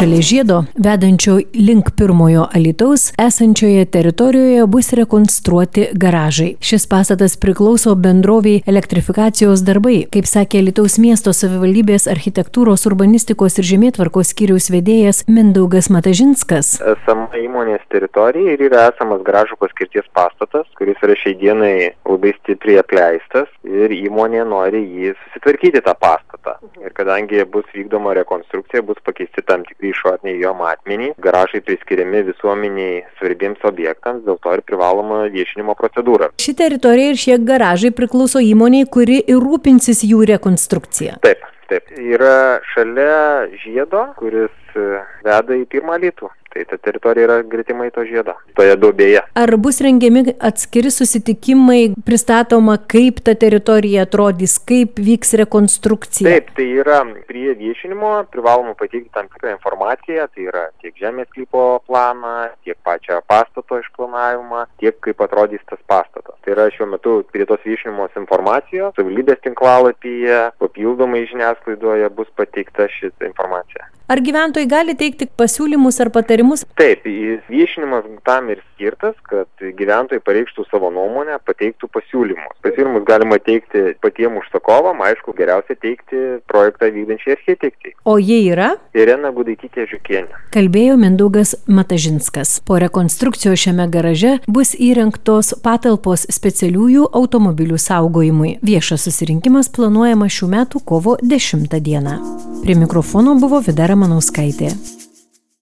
šalia žiedo, vedančio link pirmojo Alytaus, esančioje teritorijoje bus rekonstruoti garažai. Šis pastatas priklauso bendrovei Elektrifikacijos darbai, kaip sakė Alytaus miesto savivaldybės architektūros, urbanistikos ir žemėtvarkos skyriaus vedėjas Mindaugas Matažinskas. Esama įmonės teritorija ir yra esamas garažų paskirties pastatas, kuris yra šiai dienai labai stipriai apleistas ir įmonė nori jį susitvarkyti tą pastatą. Ir kadangi bus vykdoma rekonstrukcija, bus pakeisti tam tikri išoriniai jo matmenys, garažai priskiriami visuomeniai svarbiems objektams, dėl to ir privaloma viešinimo procedūra. Ši teritorija ir šie garažai priklauso įmoniai, kuri ir rūpinsis jų rekonstrukcija. Taip. Yra šalia žiedo, kuris veda į pirmą Alytų. Tai ta teritorija yra gretimai to žiedo, toje duobėje. Ar bus rengiami atskiri susitikimai, pristatoma, kaip ta teritorija atrodys, kaip vyks rekonstrukcija? Taip, tai yra prie viešinimo privaloma pateikti tam tikrą informaciją, tai yra tiek žemės sklypo planą, tiek pačią pastato išplanavimą, tiek kaip atrodys tas pastatas. Tai yra šiuo metu prie tos viešinimos informacijos, savivaldybės tinklalapyje, papildomai žiniasklaidoje bus pateikta šitą informaciją. Ar gyventojai gali teikti pasiūlymus ar patarimus? Taip, viešinimas tam ir skirtas, kad gyventojai pareikštų savo nuomonę, pateiktų pasiūlymus. Pasiūlymus galima teikti patiem užsakovam, aišku, geriausia teikti projektą vykdančiai architektai. O jie yra? Irena Gudaitytė Žiukienė. Kalbėjo Mindaugas Matažinskas. Po rekonstrukcijos šiame garaže bus įrengtos patalpos specialiųjų automobilių saugojimui. Viešas susirinkimas planuojamas šių metų kovo 10 dieną. Prie mikrofono buvo Vida Ramanauskaitė.